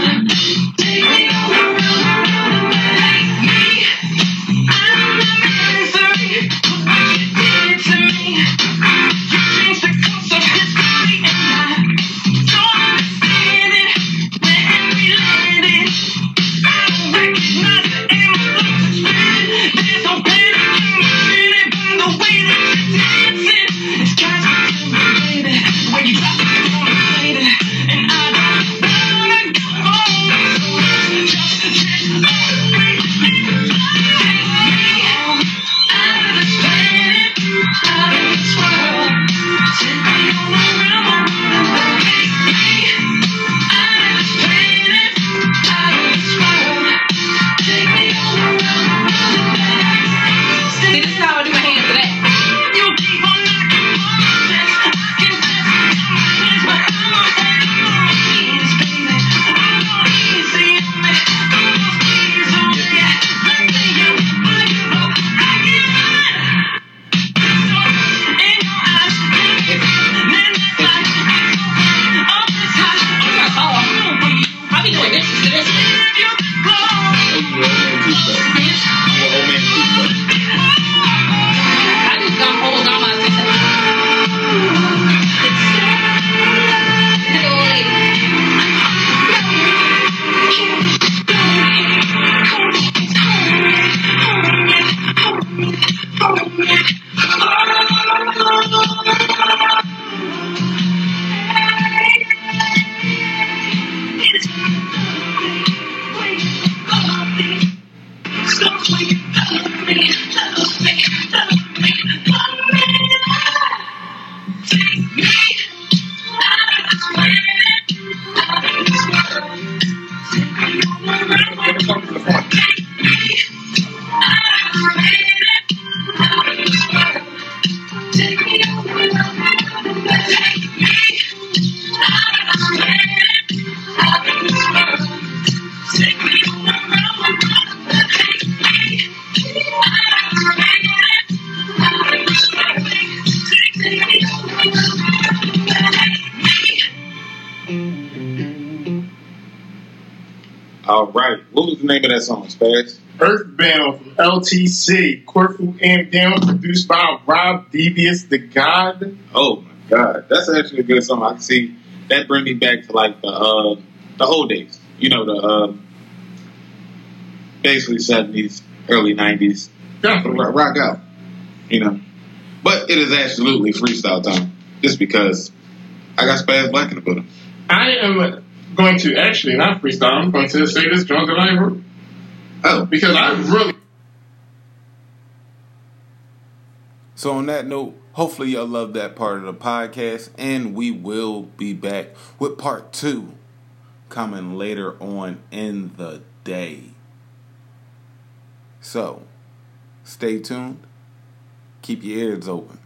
See, this is how I do my hands today. I'll be doing this to this. I just got hold on my sister. Hello, lady. All right. What was the name of that song, Spaz? Earthbound from L T C. Corfu and down, produced by Rob Devious, the God. Oh my God, that's actually a good song. I can see that bring me back to like the uh, the old days. you know, the uh, basically seventies, early nineties. Definitely. Rock, rock out, you know. But it is absolutely freestyle time, just because I got Spaz Black in the building. I am going to actually not freestyle. I'm going to say this joint that I wrote. Oh, Because I really. So on that note, hopefully y'all love that part of the podcast, and we will be back with part two coming later on in the day. So, stay tuned. Keep your ears open.